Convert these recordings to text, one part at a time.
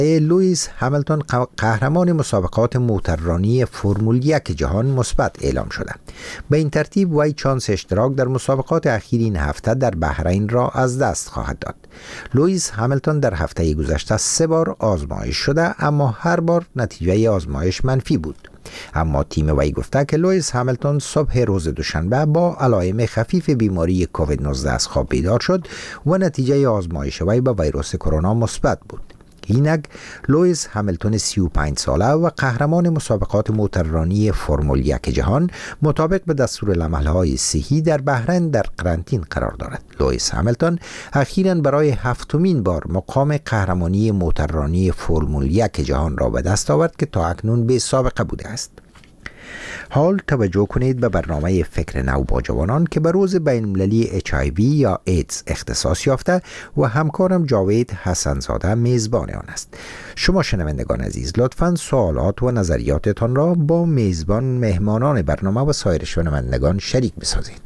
لوئیس همیلتون قهرمان مسابقات موتوررانی فرمول 1 جهان مثبت اعلام شده. به این ترتیب وی چانس اشتراک در مسابقات اخیر این هفته در بحرین را از دست خواهد داد. لوئیس همیلتون در هفته گذشته 3 بار آزمایش شده، اما هر بار نتیجه آزمایش منفی بود. اما تیم وی گفته که لوئیس همیلتون صبح روز دوشنبه با علائم خفیف بیماری کووید 19 از خواب بیدار شد و نتیجه آزمایش وی به ویروس کرونا مثبت بود. اینک لوئیس همیلتون 35 ساله و قهرمان مسابقات موتوررانی فرمول 1 جهان مطابق به دستورالعمل‌های صحی در بحرین در قرنطین قرار دارد. لوئیس همیلتون اخیراً برای 7مین بار مقام قهرمانی موتوررانی فرمول 1 جهان را به دست آورد که تا اکنون بی سابقه بوده است. حال توجه کنید به برنامه فکر نو با جوانان که به روز بین‌المللی HIV یا ایدز اختصاص یافته و همکارم جاوید حسنزاده میزبان آن است. شما شنوندگان عزیز لطفاً سوالات و نظریاتتان را با میزبان، مهمانان برنامه و سایر شنوندگان شریک بسازید.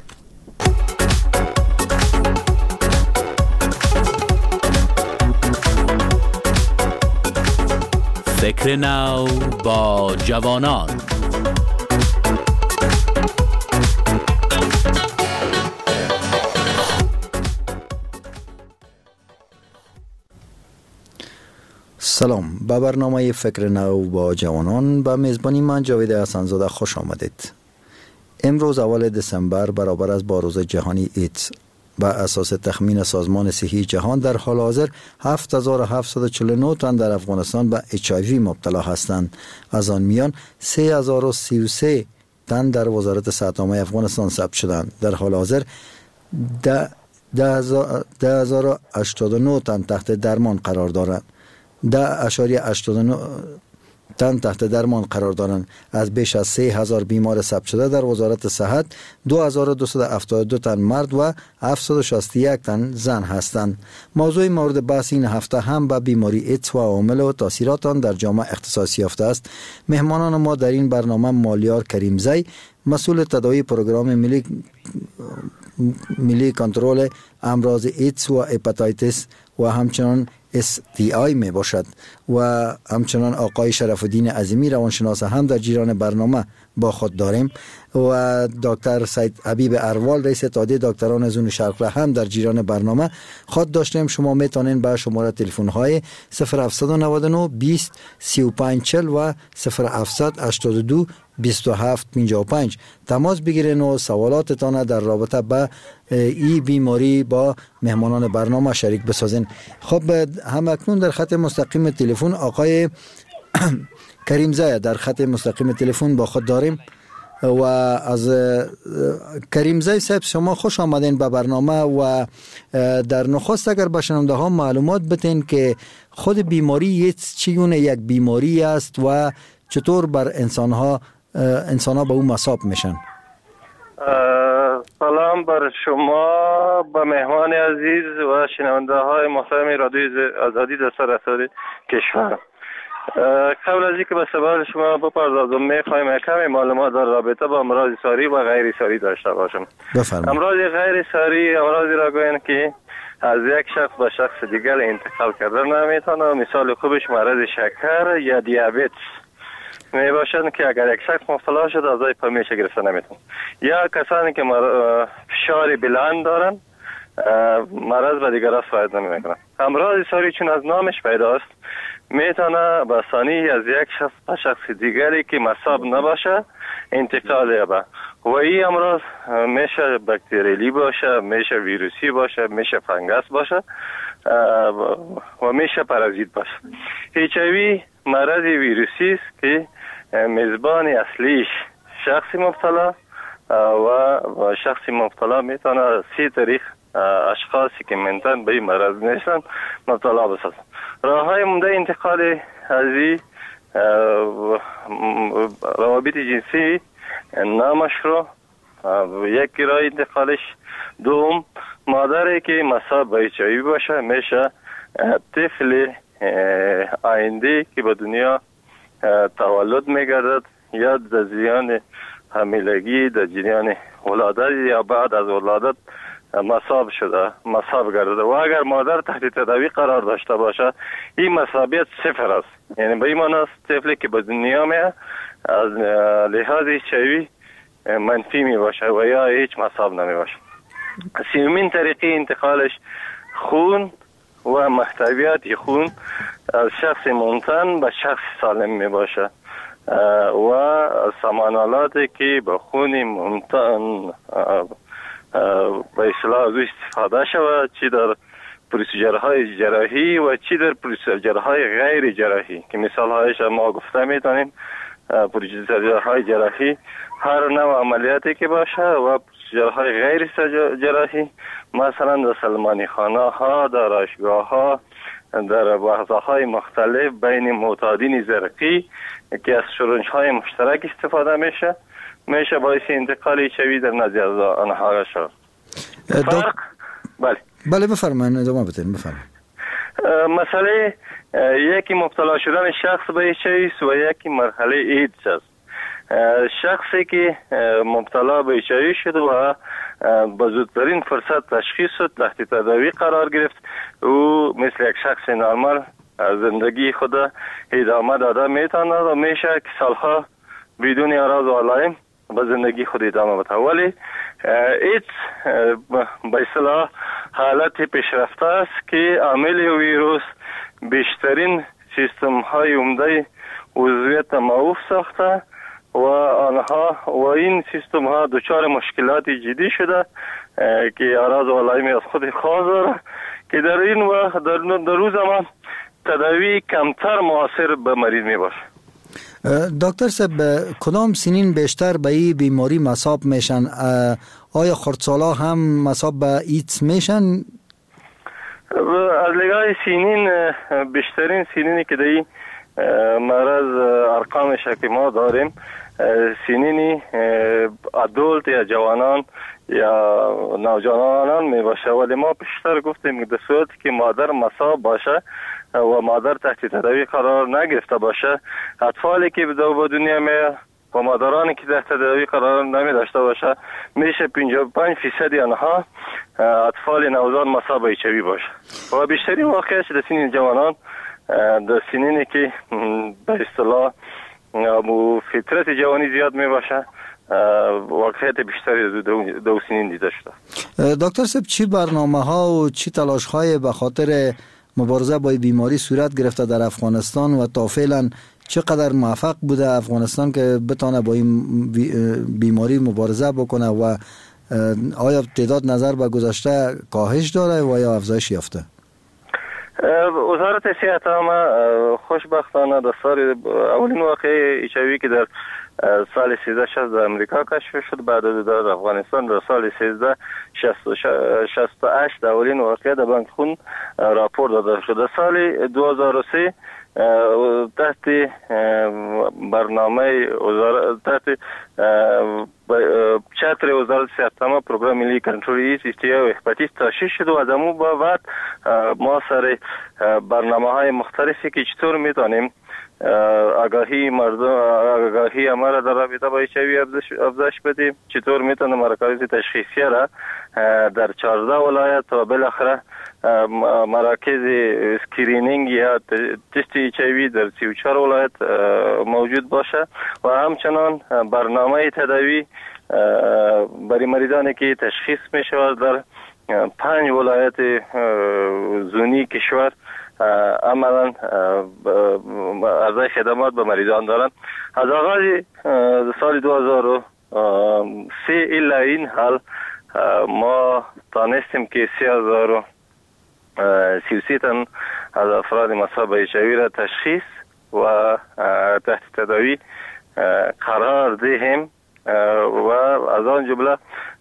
فکر نو با جوانان. سلام، به برنامه فکر نو با جوانان به میزبانی من جاوید حسنزاده خوش آمدید. امروز اول دسامبر برابر است با روز جهانی ایدز. به اساس تخمین سازمان صحی جهان در حال حاضر 7749 تن در افغانستان به HIV مبتلا هستند. از آن میان 3033 تن در وزارت صحت عامه افغانستان ثبت شدند. در حال حاضر 10089 تن تحت درمان قرار دارند. 10.89 تن تحت درمان قرار دارند. از بیش از 3000 بیمار ثبت شده در وزارت صحت 2272 تن مرد و 761 تن زن هستند. موضوع مورد بحث این هفته هم به بیماری ایدز و عوامل و تاثیرات آن در جامعه اختصاص یافته است. مهمانان ما در این برنامه مالیار کریمزی، مسئول تداوی پروگرام ملی کنترل امراض ایدز و هپاتیتس و همچنان STI می باشد و همچنان آقای شرف الدین عظیمی روانشناس هم در جریان برنامه با خود داریم و دکتر سید حبیب اروال رئیس اتحادیه دکتران زون شرق را هم در جریان برنامه خود داشتیم. شما میتونین به شماره تلفن های 0799 20 35 40 و 0782 2755 تماس بگیرین و سوالاتتان در رابطه با این بیماری با مهمانان برنامه شریک بسازین. خب هم اکنون در خط مستقیم تلفن آقای کریمزی در خط مستقیم تلفن با خود داریم و از کریمزی صاحب شما خوش آمدین به برنامه و در نخست اگر به شنونده ها معلومات بدین که خود بیماری ایدز چگونه یک بیماری است و چطور بر انسان ها به اون مصاب میشن. سلام بر شما، به مهمان عزیز و شنونده های محترم رادیو آزادی در سراسر کشور. قبل از اینکه به سوال شما بپردازم میخوایم کمی معلومات در رابطه با امراض ساری و غیر ساری داشته باشم. بفرمایید. امراض غیر ساری امراضی را گویند که از یک شخص به شخص دیگر انتقال کردن نمیتونه. مثال خوبش مرض شکر یا دیابت می باشند که اگر یک شخص مبتلا شد از پا میشه گرفته نمیتونه. یا کسانی که فشار بلند دارن مرض به دیگر سرایت نمیکنه. امراض ساری چون از نامش پیداست میتونه به آسانی از یک شخص به شخص دیگری که مصاب نباشه انتقال یابه و این امراض میشه باکتریالی باشه، میشه ویروسی باشه، میشه فنگس باشه و میشه پارازیت باشه. HIV مرض ویروسی است که میزبان اصلیش شخص مبتلا و شخص مبتلا میتونه از 3 طریق اشخاصی که منتن به این مرض نیستن مبتلا بسازن. راه های مونده انتقال از این روابط جنسی نامشروع یک راه انتقالش. دوم مادری که مصاب به HIV باشه میشه طفل آینده که به دنیا تولد میگردد یا در جریان حاملگی، در جریان ولادت یا بعد از ولادت مصاب شده، مصاب گردیده و اگر مادر تحت تداوی قرار داشته باشه این مصابیت صفر است. یعنی به این معنی است طفلی که به دنیا میاد از لحاظ چوی منفی می باشه و یا هیچ مصاب نمی باشه. سومین طریقه انتقالش خون و محتویات خون از شخص ممتن به شخص سالم می باشه و سمانالاتی که به خون ممتن به اصطلاح از استفاده شود، چی در پروسیجرهای جراحی و چی در پروسیجرهای غیر جراحی که مثال هایش ما گفته میتونیم. پروسیجرهای جراحی هر نوع عملیاتی که باشه و پروسیجرهای غیر جراحی مثلا در سلمانی خانه ها، در آشگاه ها، در بحثهای مختلف بین معتادین زرقی که از شرنج های مشترک استفاده میشه باعث انتقال چوی در نزد آنها شد. فرق بله بفرمایید، ادامه بدین. بفرمایید. مسئله یکی مبتلا شدن شخص به چوی و یکی مرحله ایدز است. شخصی که مبتلا به چوی شد و با زودترین فرصت تشخیص شد، تحت تداوی قرار گرفت، او مثل یک شخص نرمال زندگی خود ادامه داده میتواند و میشه که سالها بدون اعراض و علائم به زندگی خود ادامه بده. ولی ایدز به اصطلاح حالت پیشرفته است که عامل ویروس بیشترین سیستم های عمده عضویت معوف ساخته و آنها و این سیستم ها دچار مشکلات جدی شده که اعراض و علائم از خود خاص داره که در این و در روز ما تداوی کمتر مؤثر به مریض می باشه. دکتر صاحب، کدام سنین بیشتر به این بیماری مصاب میشن؟ آیا خردسالا هم مصاب به ایدز میشن؟ از لحاظ سنین بیشترین سنینی که در این مرض ارقامش که ما داریم سنینی ادولت یا جوانان یا نوجوانان می باشه، ولی ما بیشتر گفتیم در صورتی که مادر مصاب باشه و مادر تحت تداوی قرار نگرفته باشه، اطفالی که به دنیا میاد و مادرانی که تحت تداوی قرار نمی داشته باشه میشه 55% آنها اطفال نوزاد مصاب به چوی باشه و بیشترین واقعش در سنین جوانان، در سنینی که به اصطلاح فطرت جوانی زیاد می باشه واقعیت بیشتری دو سنین دیده شده. دکتر صاحب، چی برنامه ها و چی تلاش های به خاطر مبارزه با بیماری صورت گرفته در افغانستان و تا فعلا چقدر موفق بوده افغانستان که بتانه با این بیماری مبارزه بکنه و آیا تعداد نظر به گذشته کاهش داره و یا افزایش یافته؟ وزارت صحت عامه خوشبختانه در سال اولین واقعه ایچوی که در سال 1360 در امریکا کشف شد، بعد در افغانستان در سال 1368 در اولین واقعه در بانک خون راپور داده شد. در سال 2003 تحت برنامه تحت چتر وزارت صحت عامه پروگرام ملی کنترل ایدز، اشتها و هپاتیت تأسیس شد و از امو بعد ما سر برنامه های مختلفی که چطور میتونیم آگاهی مردم، آگاهی ما را در رابطه با ایچ‌آی‌وی افزایش بدیم، چطور میتونیم مراکز تشخیصیه را در 14 ولایت و بالاخره مراکز اسکرینینگ یا تست ایچ‌آی‌وی در 34 ولایت موجود باشه و همچنان برنامه تداوی برای مریضانی که تشخیص می شود در 5 ولایت زونی کشور عملا ارزش خدمات به مریضان دارند. از آغاز سال 2003 الی این حال ما تانستیم که 3033 تن از افراد مصاب به ایچ‌آی‌وی را تشخیص و تحت تداوی قرار دهیم و از آن جمله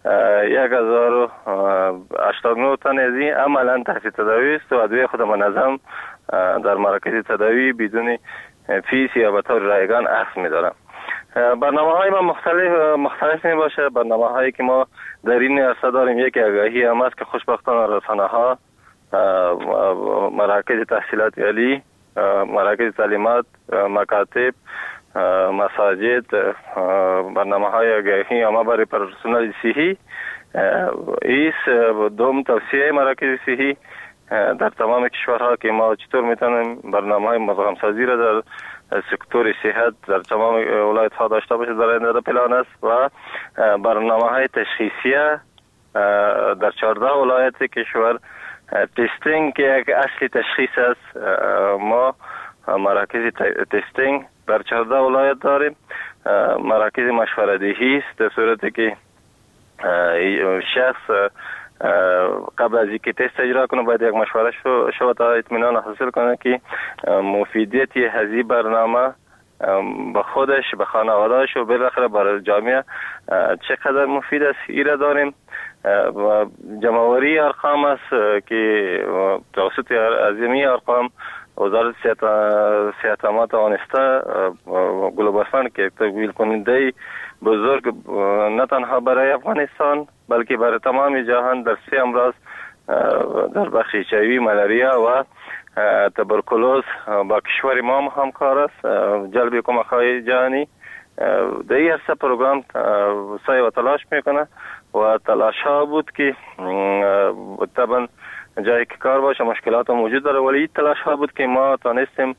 1089 تن از این عملا تحت تداوی است و ادویه خود منظم در مراکز تداوی بدون فیس یا به طور رایگان اخذ می‌دارم. برنامه های ما مختلف می باشه. برنامه هایی که ما در این عرصه داریم یکی آگاهی هم است که خوشبختانه رسانه ها، مراکز تحصیلات عالی، مراکز تعلیمات، مکاتب، مساجد، برنامه های آگاهی هم برای پرسنل صحی ایس دوم توسعه مراکز صحی در تمام کشورها که ما چطور میتونیم برنامه‌های مدغم سازی را در سکتور صحت در تمام ولایت ها داشته باشه در آینده پلان است و برنامه‌های تشخیصیه در 14 ولایت کشور تستینگ که یک اصلی تشخیص است. ما مراکز تستینگ در 14 ولایت داریم. مراکز مشورت دهی است در صورتی که شخص قبل از اینکه تست اجرا کنه باید یک مشوره شو تا اطمینان حاصل کنه که مفیدیت هذه برنامه به خودش به خانواده‌اش و بالاخره برای جامعه چقدر مفید است. ایره داریم و جمع‌آوری ارقام است که توسط عظیمی ارقام وزارت صحت توانسته گلوبال فاند که تقویل کننده بزرگ نه تنها برای افغانستان بلکه برای تمام جهان در 3 امراض در بخش HIV، ملاریا و تبرکلوز با کشور ما همکار است. جلب کمک‌های جهانی در این عرصه پروگرام سعی و تلاش میکنه و تلاش ها بود که طبعا جایی که کار باشه مشکلات موجود داره، ولی این تلاش ها بود که ما تانستیم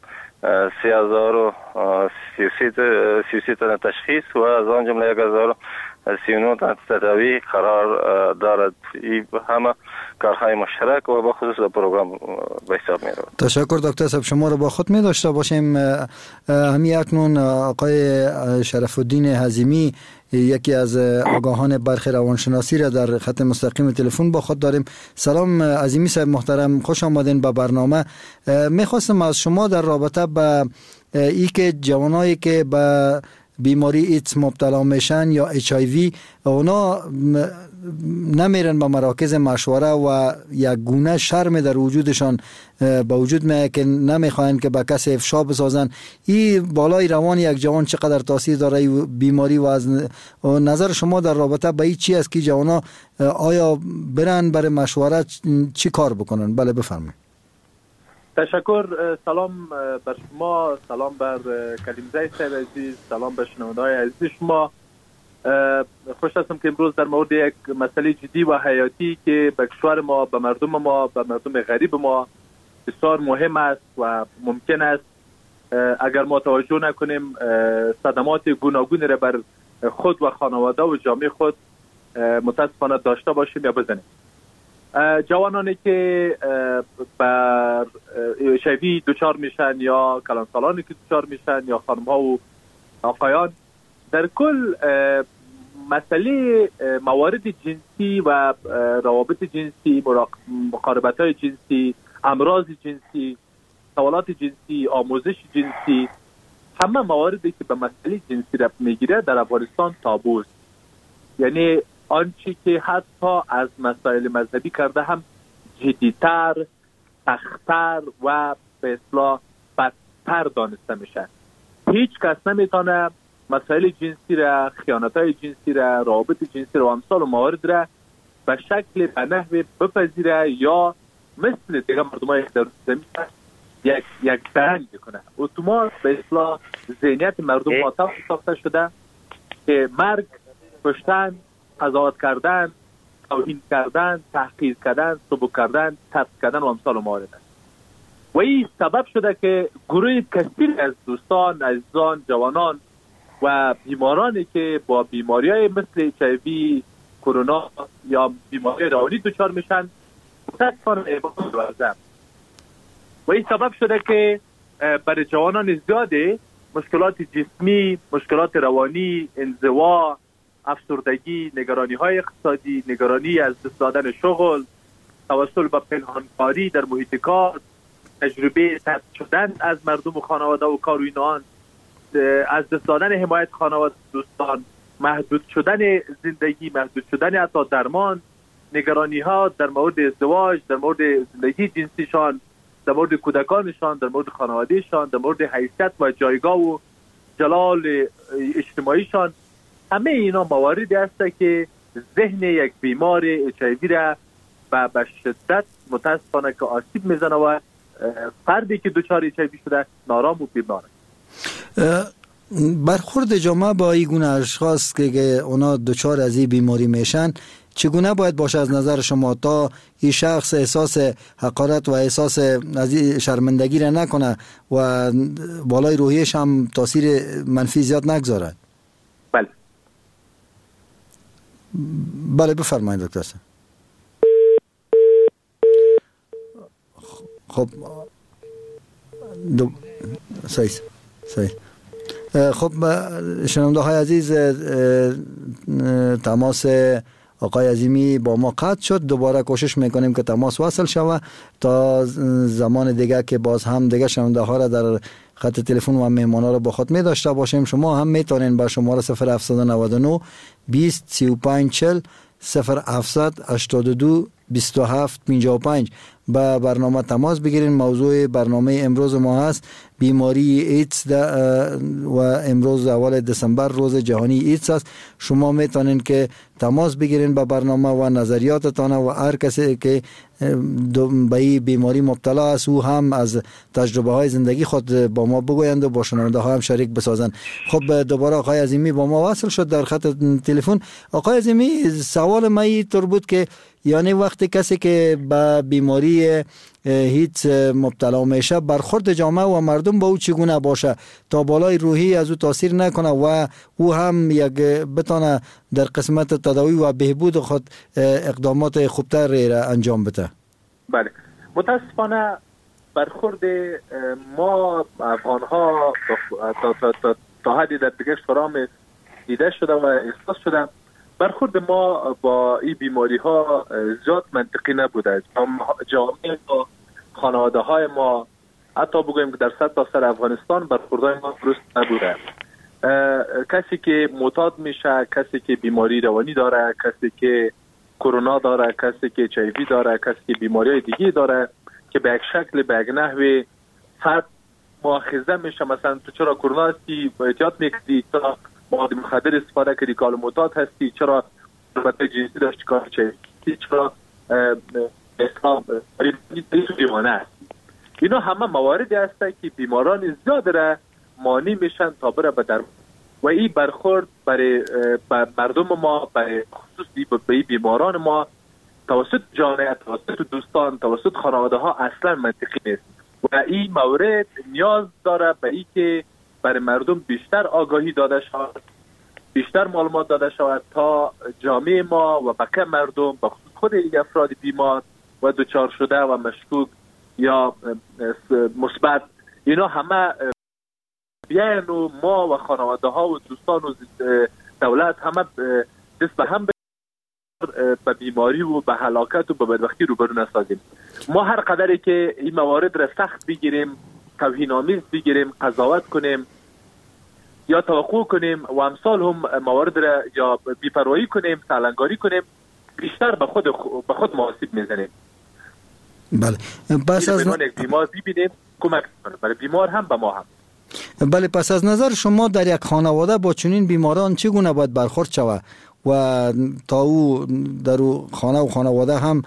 3033 تا تشخیص و از آن جمله 1039 تا تداوی قرار دارد. این همه کارهای مشترک و با خصوص پروگرام به حساب می رود. تشکر دکتر صاحب. شما رو با خود می داشته باشیم. همین اکنون آقای شرف الدین حزیمی یکی از آگاهان برخی روانشناسی را در خط مستقیم تلفن با خود داریم. سلام عظیمی صاحب محترم، خوش آمدین به برنامه. میخواستم از شما در رابطه به ای که جوانایی که به بیماری ایدز مبتلا میشن یا HIV اونا نمیرن به مراکز مشوره و یک گونه شرم در وجودشان با وجود میاد که نمیخواین که به کسی افشا بسازن. این بالای روان یک جوان چقدر تاثیر داره بیماری و از نظر شما در رابطه با این چی است که جوانا آیا برن برای مشوره چی کار بکنن؟ بله بفرمایید. تشکر. سلام بر شما، سلام بر کلیمزای صاحب عزیز، سلام بر شنونده‌های عزیز شما. خوش هستم که امروز در مورد یک مسئله جدی و حیاتی که به کشور ما، به مردم ما، به مردم غریب ما بسیار مهم است و ممکن است اگر ما توجه نکنیم صدمات گوناگون را بر خود و خانواده و جامعه خود متاسفانه داشته باشیم یا بزنیم. جوانانی که بر HIV دچار میشن یا کلانسالانی که دچار میشن یا خانم‌ها و آقایان، در کل مسئله موارد جنسی و روابط جنسی، مقاربت‌های جنسی، امراض جنسی، سوالات جنسی، آموزش جنسی، همه مواردی که به مسئله جنسی ربط میگیره در افغانستان تابوست. یعنی آنچه که حتی از مسائل مذهبی کرده هم جدیتر، سخت‌تر و به اصطلاح بدتر دانسته میشه. هیچ کس نمیتونه مسائل جنسی را، خیانت‌های جنسی را، روابط جنسی را و امثال و موارد را به شکل به نحو بپذیره یا مثل دیگه مردمای در زمین یک درنگ کنه. اتومات به اصطلاح ذهنیت مردم ماتم ساخته شده که مرگ، کشتن، قضاوت کردن، توهین کردن، تحقیر کردن، سبک کردن، ترک کردن و امثال و موارد است. و این سبب شده که گروه کثیر از دوستان، عزیزان، جوانان و بیمارانی که با بیماری‌های مثل HIV، کرونا یا بیماری روانی دچار میشن متاسفانه ابتلا ورزم. و این سبب شده که برای جوانان زیاده مشکلات جسمی، مشکلات روانی، انزوا، افسردگی، نگرانی‌های اقتصادی، نگرانی از دست دادن شغل، توسل به پنهانکاری در محیط کار، تجربه طرد شدن از مردم و خانواده و کار و اینان، از دست دادن حمایت خانواده دوستان، محدود شدن زندگی، محدود شدن حتی درمان، نگرانی‌ها در مورد ازدواج، در مورد زندگی جنسیشان، در مورد کودکانشان، در مورد خانوادهشان، در مورد حیثیت و جایگاه و جلال اجتماعیشان. همه اینا مواردی هست که ذهن یک بیمار HIV را به شدت متاسفانه که آسیب میزنه و فردی که دچار HIV شده نارام و بیمار. برخورد جامعه با این گونه اشخاص که اونا دچار از این بیماری میشن چگونه باید باشه از نظر شما تا این شخص احساس حقارت و احساس از شرمندگی را نکنه و بالای روحیش هم تاثیر منفی زیاد نگذاره؟ بله بفرمایید دکتر صاحب. خب صحیح. خب شنونده های عزیز، تماس آقای عظیمی با ما قطع شد. دوباره کوشش میکنیم که تماس وصل شود تا زمان دیگه که باز هم دیگه شنونده ها را در خط تلفن و مهمان ها را با خود می داشته باشیم. شما هم میتونین با شماره 0799 20 35 40 0700 82 27 55 با برنامه تماس بگیرین. موضوع برنامه امروز ما هست بیماری ایدز و امروز اول دسامبر روز جهانی ایدز است. شما میتونین که تماس بگیرین با برنامه و نظریاتتان و هر کسی که به این بیماری مبتلا است او هم از تجربه های زندگی خود با ما بگویند و با شنونده ها هم شریک بسازند. خب دوباره آقای عظیمی با ما وصل شد در خط تلفن. آقای عظیمی، سوال من اینطور بود که یعنی وقتی کسی که به بیماری هیچ مبتلا میشه برخورد جامعه و مردم با او چگونه باشه تا بالای روحی از او تاثیر نکنه و او هم یک بتانه در قسمت تداوی و بهبود خود اقدامات خوبتر را انجام بده؟ بله، متاسفانه برخورد ما افغان ها تا حدی در دیگه فرام دیده شده و احساس شده برخورد ما با این بیماری ها زیاد منطقی نبوده. جامعه و خانواده های ما، حتی بگویم که در سطح سر افغانستان برخوردهای ما درست نبوده. کسی که معتاد میشه، کسی که بیماری روانی داره، کسی که کرونا داره، کسی که HIV داره، کسی که بیماری های دیگه داره که به یک شکل به یک نحوی فرد مؤاخذه میشه، مثلا تو چرا کرونا هستی احتیاط میکردی، چرا مواد مخدر استفاده کردی کال معتاد هستی، چرا رابطه جنسی داشتی کار چی، چرا اسلام دیوانه است. اینا همه مواردی هستن که بیماران زیاد را مانع میشن تا بره به درمان و این برخورد برای مردم ما، برای خصوصی به بیماران ما توسط جامعه، توسط دوستان، توسط خانواده ها اصلا منطقی نیست و این مورد نیاز داره به این که برای مردم بیشتر آگاهی داده شود، بیشتر معلومات داده شود تا جامعه ما و بقیه مردم به خصوص خود این افراد بیمار و دچار شده و مشکوک یا مثبت اینا همه بیاین و ما و خانواده ها و دوستان و دولت همه دست به هم به بیماری و به هلاکت و به بدبختی روبرو نسازیم. ما هر قدری که این موارد را سخت بگیریم، توهین‌آمیز بگیریم، قضاوت کنیم یا توقع کنیم و امثال هم موارد را یا بی‌پروایی کنیم، سالنگاری کنیم، بیشتر به خود محاسب میزنیم. بله. پس از یک بیمار ببینیم کمک کنیم، برای بیمار هم به ما هم. بله، پس از نظر شما در یک خانواده با چنین بیماران چگونه باید برخورد شود و تا او در خانه و خانواده هم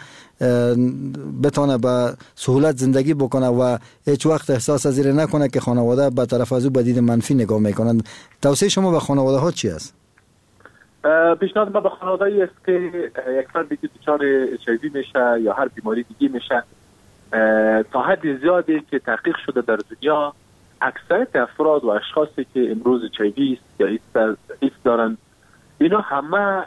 بتونه به سهولت زندگی بکنه و هیچ وقت احساس از این نکنه که خانواده به طرف از او به دید منفی نگاه میکنند؟ توصیه شما به خانواده ها چی است؟ پیشنهاد ما به خانواده است که یک فردی که دچار HIV میشه یا هر بیماری دیگه میشه، تا حد زیادی که تحقیق شده در دنیا اکثریت افراد و اشخاصی که امروز HIV یا ایدز دارند اینا همه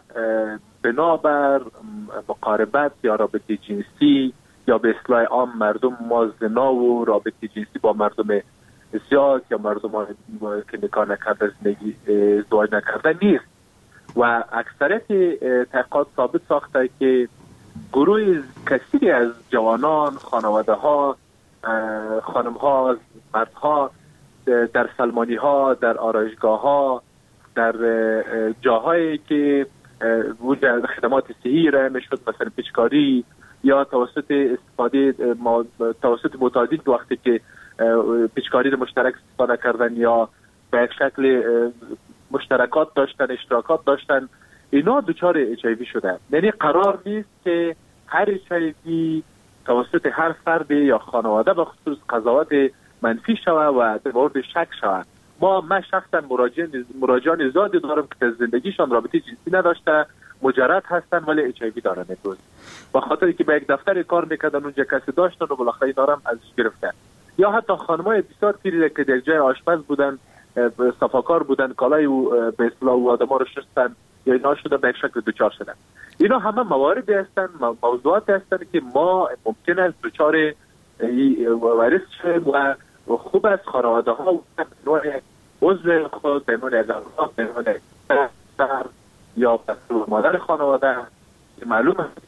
بنابر مقاربت یا رابطه جنسی یا به اصطلاح عام مردم ما زنا و رابطه جنسی با مردم زیاد یا مردم که نکاح نکرده زندگی ازدواج نکرده نیست و اکثریت تحقیقات ثابت ساخته که گروه کثیری از جوانان، خانواده ها، خانم ها، مرد ها در سلمانی ها، در آرایشگاه ها، در جاهایی که وجود خدمات صحی را میشد مثلا پیچکاری یا توسط استفاده توسط معتادین وقتی که پیچکاری را مشترک استفاده کردن یا به یک شکل مشترکات داشتن، اشتراکات داشتن، اینا دچار HIV شده. یعنی قرار نیست که هر HIV توسط هر فرد یا خانواده به خصوص قضاوت منفی شود و در مورد شک شود. من شخصا مراجعان زیادی دارم که در زندگیشان رابطه جنسی نداشته مجرد هستن ولی اچ آی وی دارن امروز، به خاطر که به یک دفتر کار میکردن اونجا کسی داشتن و بالاخره اینا هم ازش گرفتن. یا حتی خانمای بسیار پیری که در جای آشپز بودن، صفاکار بودن، کالای به اصطلاح او آدما رو شستن یا اینا شده به یک شکل دچار شدن. اینا همه مواردی هستن، موضوعات هستن که ما ممکن است دچار ویروس شویم و خوب است خانواده ها به عنوان یک عضو خود، به عنوان یک اولاد، به عنوان یک پسر یا پسر مادر خانواده معلوم است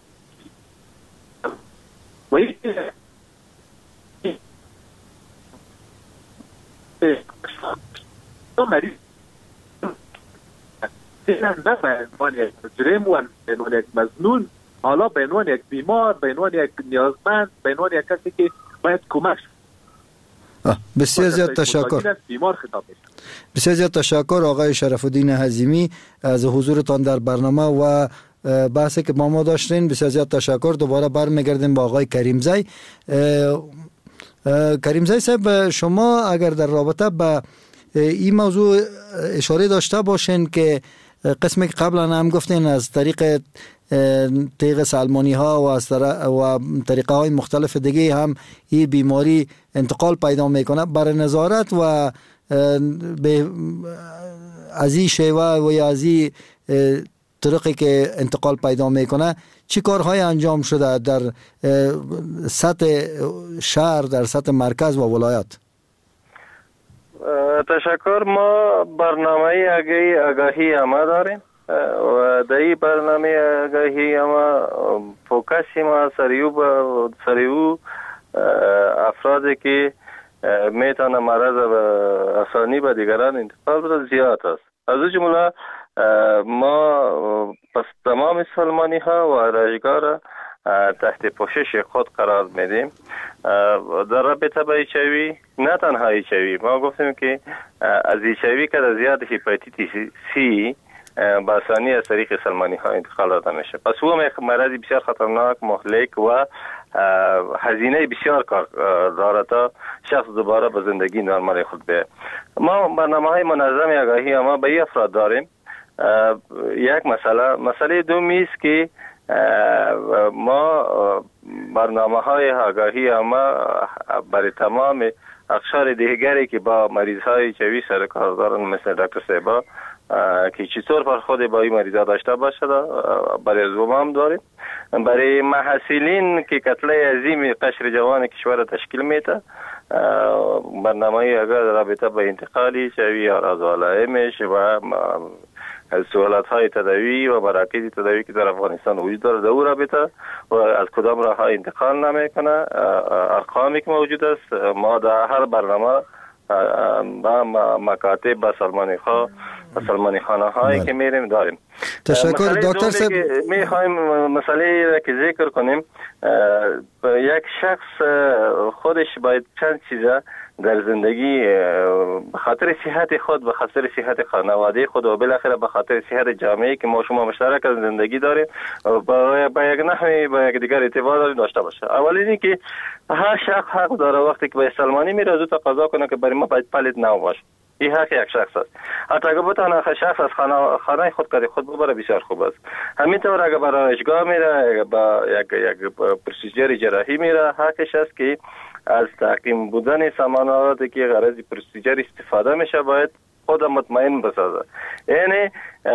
و این مریض نه به عنوان یک مجرم و به عنوان یک مظنون، حالا به عنوان یک بیمار، به عنوان یک نیازمند، به عنوان یک کسی که باید کمک. بسیار زیاد تشکر. بیمار خطاب میشه. بسیار زیاد تشکر آقای شرف الدین حزیمی از حضورتان در برنامه و بحثی که با ما داشتین. بسیار زیاد تشکر. دوباره برمیگردیم با آقای کریمزی. کریمزی صاحب، شما اگر در رابطه با این موضوع اشاره داشته باشین که قسمی که قبلا هم گفتین از طریق تیغ سلمانی ها و از طریقه های مختلف دیگه هم این بیماری انتقال پیدا میکنه، برای نظارت و از این شیوه و از این طرقی که انتقال پیدا میکنه چی کارهای انجام شده در سطح شهر، در سطح مرکز و ولایت؟ تشکر. ما برنامه آگاهی ما داریم و در این برنامه آگاهی ما فوکسی ما سریو افرادی که میتونه مرض آسانی به دیگران انتقال بده زیاد است. از این جمله ما پس تمام سلمانی ها و رایگار تحت پوشش خود قرار میدیم. در رابطه با ایچ آی وی، نه تنها ایچ آی وی، ما گفتیم که از ایچ آی وی که زیاد هپاتیت سی با آسانی از طریق سلمانی ها انتقال داده میشه. پس او هم یک مرض بسیار خطرناک، مهلک و هزینه بسیار کار داره تا شخص دوباره به زندگی نرمال خود بیاید. ما برنامه های منظم آگاهی ما به این افراد داریم. یک مسئله دومی است که ما برنامه های آگاهی ما برای تمام اقشار دیگری که با مریض های چوی سر کار دارن مثل دکتر سیبا که چطور برخورد با این مریضا داشته باشد برای زوم داریم. برای محصلین که کتله عظیم قشر جوان کشور تشکیل میده برنامه اگر رابطه با انتقالی چوی آراز و علائمش و سهولت های تداوی و مراکز تداوی که در افغانستان وجود داره در او رابطه و از کدام راه ها انتقال نمیکنه، ارقامی که موجود است ما در هر برنامه با مکاتب با سلمانی خانه هایی که میریم داریم. تشکر دکتر صاحب. میخوایم مسئله را که ذکر کنیم، یک شخص خودش باید چند چیزا در زندگی به خاطر صحت خود، به خاطر صحت خانواده خود و بالاخره به خاطر صحت جامعه که ما شما مشترک از زندگی داریم با یک نحوی با یک دیگر ارتباط داشته باشه. اولین این که هر شخص حق داره وقتی که به سلمانی میره زود تقاضا کنه که برای ما باید پلید نو باشه. این حق یک شخص است. حتی اگر بتونه شخص از خانه خود کاری خود ببره بسیار خوب است. همینطور اگر برای آرایشگاه میره با یک پروسیجر جراحی میره حقش است که از تعقیم بودن ساماناتی که غرض پروسیجر استفاده میشه باید خود مطمئن بسازه. یعنی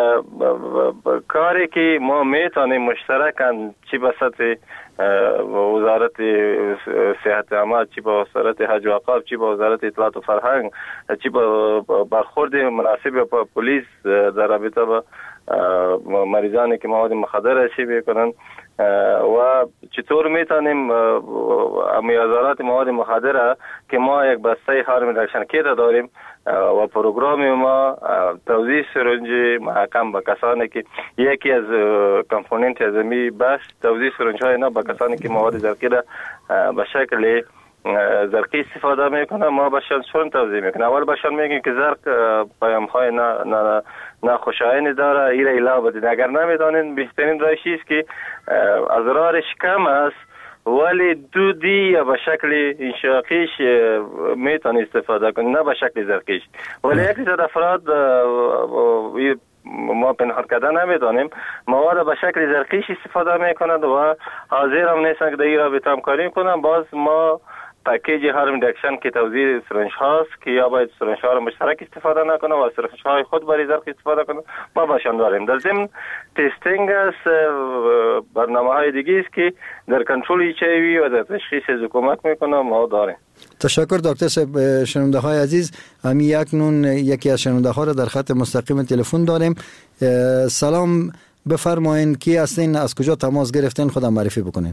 کاری که ما میتونیم مشترکاً چی به سطح وزارت صحت عامه، چی با وزارت حج و اوقاف، چی با وزارت اطلاعات و فرهنگ، چی با برخورد مناسب با پلیس در رابطه با مریضانی که مواد مخدر چی بکنن و چطور میتونیم میازارات مواد مخدر که ما یک بسته هارم ریدکشن کیت داریم و پروگرام ما توزیع سرنج محکم به کسانی که یکی از کامپوننت از می بس توزیع سرنج های نه به کسانی که مواد زرقی را به شکل زرقی استفاده میکنه ما بهشان چون توضیح میکنه. اول بهشان میگیم که زرق پیام های نه خوشایند داره، ایره علاوه بدید. اگر نمیدانین بهترین رایشی است که اضرارش کم است ولی دودی یا به شکل انشاقیش میتونی استفاده کنی، نه به شکل زرقیش. ولی یکی از افراد ما پنهان کردن نمیدانیم مواد به شکل زرقیش استفاده میکنند و حاضر هم نیستند که در این رابطه همکاری کنند. باز ما پکیج هارم ریدکشن که توزیع سرنج هاست که یا باید سرنج ها رو مشترک استفاده نکنه و سرنج های خود برای زرق استفاده کنه ما باشان داریم. در ضمن تستینگ است، برنامه های دیگه است که در کنترل HIV و در تشخیص کمک میکنه ما داریم. تشکر دکتر صاحب. شنونده های عزیز، همی اکنون یکی از شنونده ها را در خط مستقیم تلفن داریم. سلام، بفرمایین کی هستین، از کجا تماس گرفتین، خودم معرفی بکنین.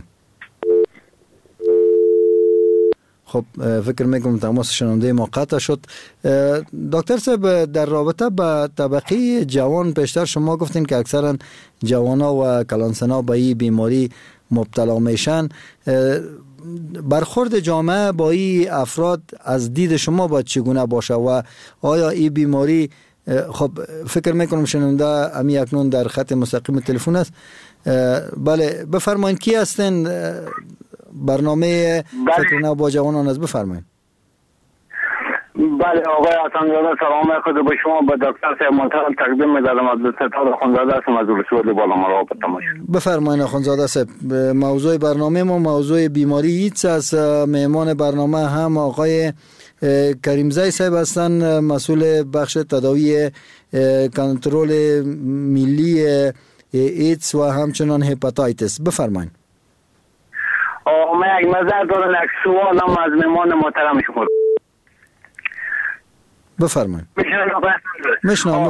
خب فکر میکنم تماس شنونده ما قطع شد. دکتر صاحب، در رابطه با طبقه جوان پیشتر شما گفتین که اکثرا جوانا و کلانسنا به این بیماری مبتلا میشن. برخورد جامعه با این افراد از دید شما باید چگونه باشه و آیا این بیماری، خب فکر میکنم شنونده امی اکنون در خط مستقیم تلفن است. بله بفرمایید کی هستین، برنامه فکر با جوانان از بفرمایید. بله آقای حسن‌زاده، سلام خود به شما، به دکتر صاحب محترم تقدیم می‌دارم. عبدالستار اخوندزاده هستم از رسول بالا مرافت تماشا. بفرمایید اخوندزاده صاحب. موضوع برنامه ما موضوع بیماری ایدز است. مهمان برنامه هم آقای کریمزی صاحب هستن، مسئول بخش تداوی کنترل ملی ایدز و همچنان هپاتایتس. بفرمایید. من یک نظر دارم، یک سوال هم از مهمان محترم شما. بفرمایید. میشنم.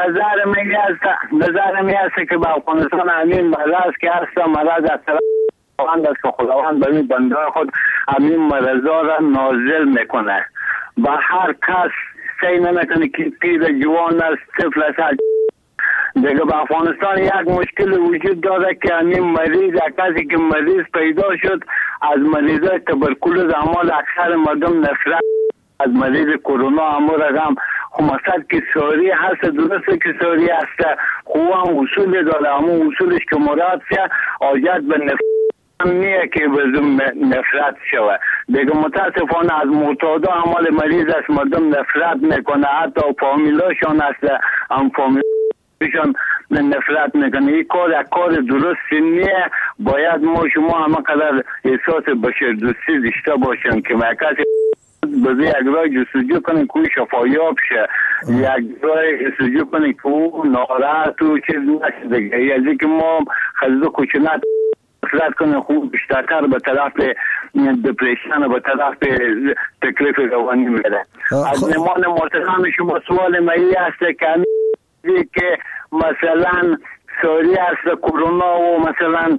نظر می است که با افغانستان همین مرض که هست، مرض از طرف خداوند است که خداوند به این بنده خود همین مرضا را نازل میکنه. با هر کس سعی نمیکنه که پیر جوان است، طفل است. دیگه با افغانستان یک مشکل وجود داره که همین مریض، کسی که مریض پیدا شد از مریضای تبرکلوز، اما اکثر مردم نفرت از مریض کرونا هم رقم خماست که ساری هست. درسته که ساری هست، خوب هم اصول داره، اما اصولش که مراد شه آجت به نفرت نیه که بزن نفرت شوه. دیگه متاسفانه از معتادا عمال مریض است، مردم نفرت میکنه، حتی فامیلاشان هست هم فامیلاشان نفرت میکنه. این کار درست نیه. باید ما شما همه قدر احساس بشردوستی داشته باشیم که کسی بذار یک رای جستجو کنیم که شفایاب شه، یک رای جستجو کنیم که او ناراحت و چیز نشه دیگه. یعنی که ما خزده کچنت نفرت کنیم خوب بیشترتر به طرف دپریشن و به طرف تکلیف روانی میره. از نمان محترم شما سوال مایی هست که مثلا ساری هست کرونا و مثلا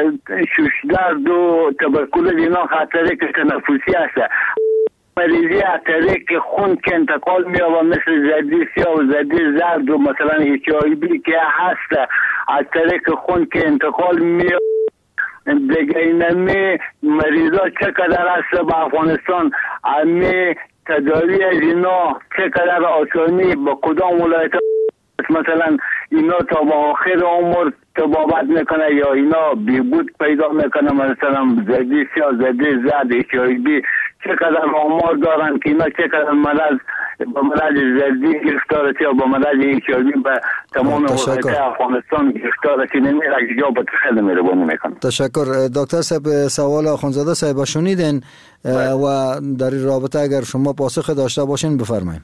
ششدرد و تبرکلوز اینا خطره که تنفسی هست. مریضی از طریق خون که انتقال می‌یابد، مثل زدی سیاه و زدی زرد و مثلا HIV که هست از طریق خون که انتقال می‌یابد. دیگه اینمی مریضا چقدر هست با افغانستان، امی تداوی از اینا چقدر آسانی با کدام ولایت مثلا اینا تا با آخر عمر تبابت میکنه یا اینا بیبود پیدا میکنه، مثلا زدی سیاه زدی زرد HIV چقدر آمار دارن که اینا چقدر با مرض زدی گرفتار یا با مرض HIV به تمام ولایت افغانستان گرفتار که نمیره جا به خیلی مهربانی میکنه. تشکر دکتر صاحب. سوال اخوندزاده صاحب شنیدین و در این رابطه اگر شما پاسخ داشته باشین بفرمایید.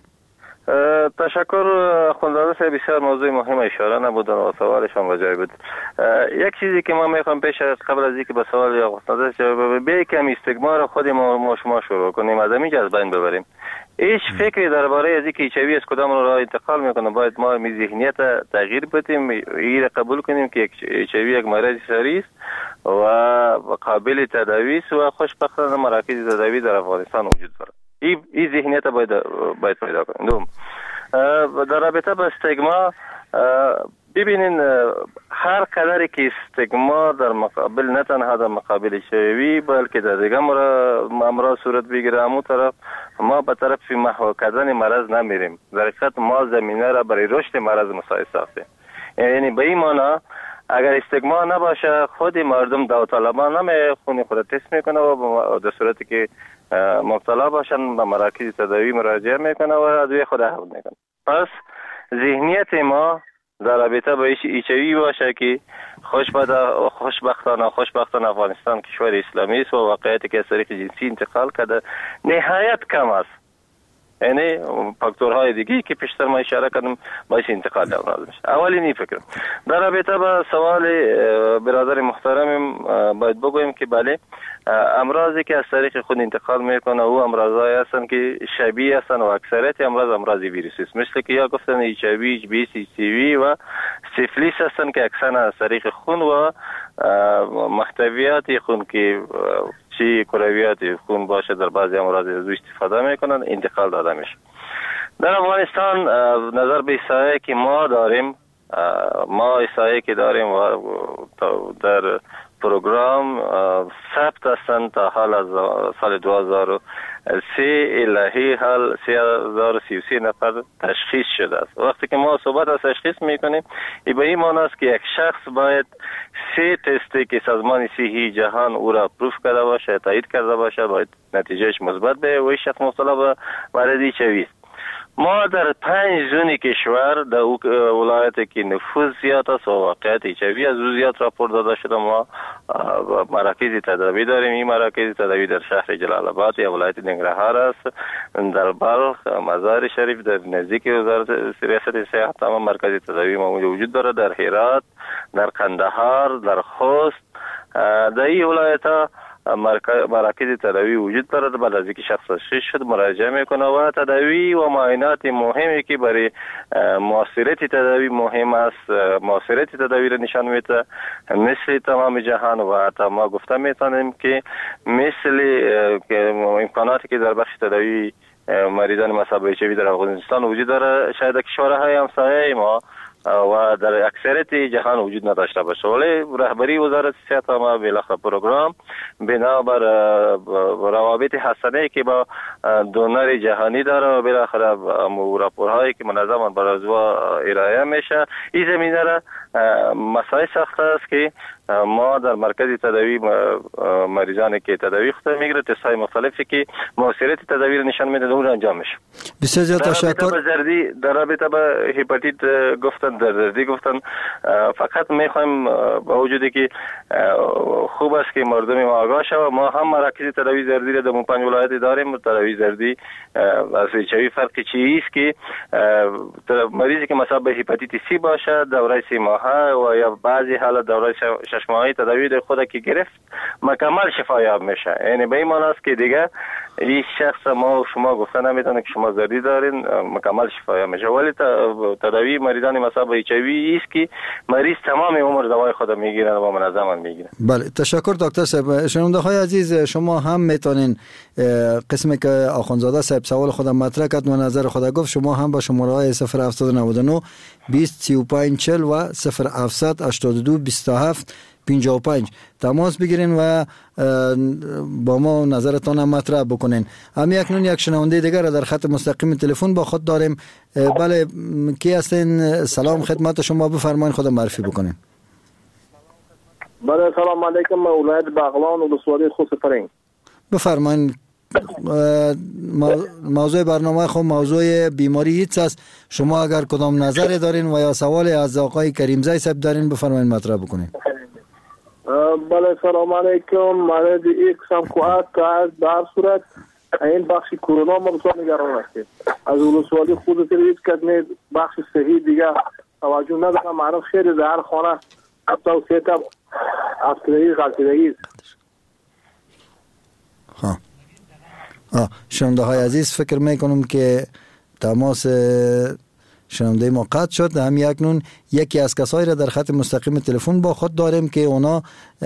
تشکر اخوندزاده صاحب، بسیار موضوع مهم اشاره نبود و سوالشان به جای بود. یک چیزی که ما میخوام پیش از قبل از اینکه به سوال اخوندزاده جواب بدم، کمی استگما را خود ما شما شروع کنیم، از همینجا از بین ببریم. هیچ فکری درباره از اینکه HIV از کدام راه انتقال میکنه باید ما ذهنیت تغییر بدیم، این قبول کنیم که HIV یک مرض ساری است و قابل تداوی است و خوشبختانه مراکز تداوی در افغانستان وجود دارد. این ذهنیت باید پیدا کنیم. دوم، در رابطه با استگما ببینین هر قدری که استگما در مقابل نه تنها در مقابل شوی بلکه در دیگه امراض صورت بگیره، همون طرف ما به طرف محو کردن مرض نمیریم. در حقیقت ما زمینه را برای رشد مرض مساعد ساختیم. یعنی به این معنا اگر استگما نباشه خود مردم داوطلبانه خون خود تست میکنه و در صورتی که مبتلا باشن به مراکز تداوی مراجعه میکنه و ادویه خود اخذ میکنه. پس ذهنیت ما در رابطه با ایچوی باشه که خوشبختانه افغانستان کشور اسلامی است و واقعیتی که از طریق جنسی انتقال کرده نهایت کم است. یعنی فاکتورهای دیگه که پیشتر ما اشاره کردم باعث انتقال امراض میشه. اولین این فکر در رابطه با سوال برادر محترم باید بگویم که بله امراضی که از طریق خود انتقال میکنه او امراضایی هستند که شبیه هستند و اکثریت امراض ویروسی است، مثل که یا گفتن ایچ آی وی، اچ بی سی وی و سیفلیس هستند که اکثرا از طریق خون و محتویات خون که چی کرویات خون باشه در بعضی امراض از استفاده میکنن انتقال داده میشه. در افغانستان نظر به احصایه‌ای که ما داریم و در پروگرام ثبت هستند تا حال از سال 2003 الهی حال 3033 نفر تشخیص شده است. وقتی که ما صحبت از تشخیص میکنیم به این معنی است که یک شخص باید 3 تستی که سازمان صحی جهان او را اپروف کرده باشه، تایید کرده باشه، باید نتیجهش مثبت به و شخص مبتلا به مرض ایچ‌آی است. ما در 5 زون کشور در ولایتی که نفوذ زیاد است و واقعیت ایچ‌آی از او زیاد راپور داده شده ما مراکز تداوی داریم. این مراکز تداوی در شهر جلال آباد یا ولایت ننگرهار است، در بلخ، مزار شریف، در نزدیک وزارت ریاست صحت تمام مرکز تداوی ما وجود داره، در هرات، در قندهار، در خوست. در این ولایت ها مراکز تداوی وجود دارد. بعد از اینکه شخص تشخیص شد مراجعه میکنه و تداوی و معاینات مهمی که برای مؤثریت تداوی مهم است، مؤثریت تداوی را نشان میده مثل تمام جهان و حتی ما گفته میتونیم که مثل امکاناتی که در بخش تداوی مریضان مصاب ایچ‌آی در افغانستان وجود داره شاید کشورهای همسایه ما و در اکثریت جهان وجود نداشته باشه، ولی رهبری وزارت صحت ما بالاخره پروگرام بنابر روابط حسنه که با دونر جهانی داره و بالاخره راپورهایی که منظما بر ازوا ارائه میشه این زمینه را مسائل سخت است که ما در مرکز تداوی مریضانی که تداوی خود میگیره تست‌های مختلفی که مؤثریت تداوی را نشان میده اون انجام میشه. بسیار زیاد تشکر. در رابطه با هپاتیت گفتن در زردی گفتن فقط میخوایم با وجودی که خوب است که مردم ما آگاه شود. ما هم مراکز تداوی زردی را در 5 ولایت داریم. تداوی زردی از ایچ‌آی فرقی چیست که مریضی که مصاب به هپاتیت سی باشه دوره 3 ماهه و یا بعضی حالت دوره 6 ماهه تداوی در خود که گرفت مکمل شفایاب میشه. یعنی به این معنی است که دیگه این شخص ما و شما گفته نمیتونه که شما زردی دارین مکمل شفایاب میشه، ولی تداوی مریضان مصاب به ایچ‌آی است که مریض تمام عمر دوای خود میگیرن و منظما میگیرن. بله تشکر دکتر صاحب. شنونده های عزیز شما هم میتونین قسمی که آخوندزاده صاحب سوال خود مطرح کرد و نظر خود گفت شما هم با شماره های 0799 20 35 40 و 0700 82 27 55 تماس بگیرین و با ما نظرتان هم مطرح بکنین. هم اکنون یک شنونده دیگر در خط مستقیم تلفن با خود داریم. بله کی هستین؟ سلام خدمت شما، بفرمایید خود معرفی بکنین. بله سلام علیکم، من ولایت بغلان و ولسوالی خوست فرنگ. بفرمایید. موضوع برنامه خود موضوع بیماری ایدز است. شما اگر کدام نظری دارین و یا سوال از آقای کریمزی صاحب دارین بفرمایید مطرح بکنین. بله سلام علیکم. مرض ایدز هم کوات که در صورت این بخش کرونا ما بسیار نگران هستیم. از ولسوالی خود ایدز که بخش صحی دیگه توجه ندارم. معروف خیلی در خانه توصیه افتادگی غلطیدگی است. شنونده های عزیز فکر میکنم که تماس شنونده ما قطع شد. هم اکنون یکی از کسایی را در خط مستقیم تلفن با خود داریم که اونا